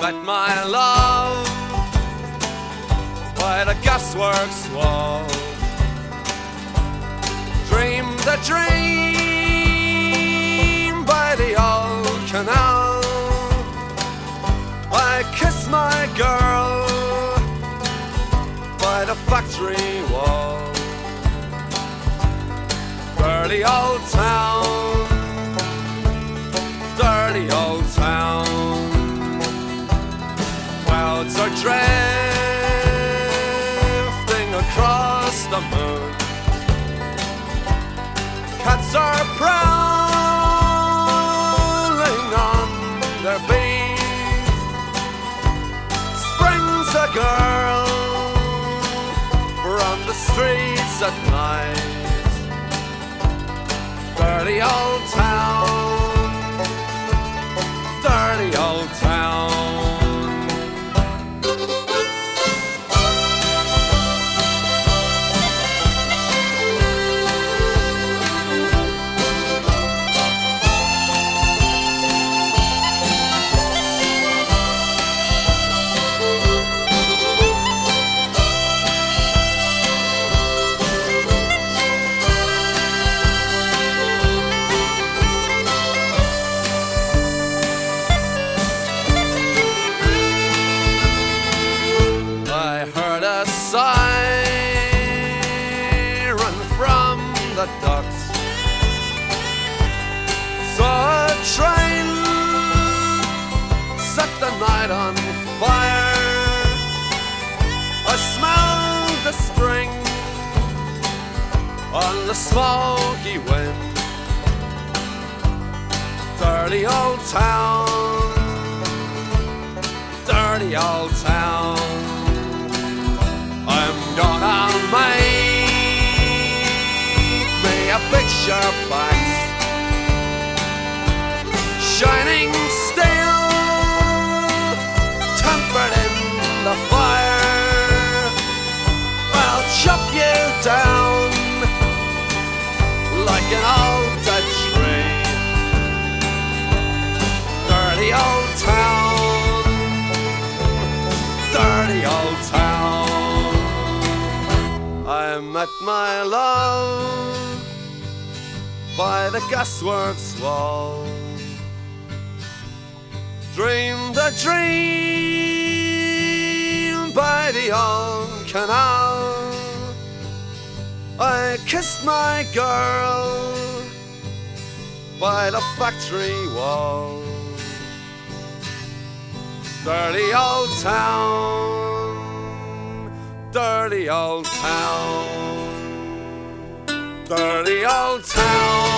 met my love by the gasworks wall. Dreamed a dream by the old canal. I kissed my girl by the factory wall. Dirty old town, dirty old town. Clouds are drifting across the moon. Cats are prowling on their beat. Springs a girl from the streets at night. Dirty old town, dirty old town. Siren from the docks. Saw a train set the night on fire. I smelled the spring on the smoky wind. Dirty old town, dirty old town. I'm gonna make me a picture box, shining steel, tempered in the fire. I'll chop you down like an old dead tree. Dirty old town, dirty old town. I met my love by the gasworks wall. Dreamed a dream by the old canal. I kissed my girl by the factory wall. Dirty old town, dirty old town, dirty old town.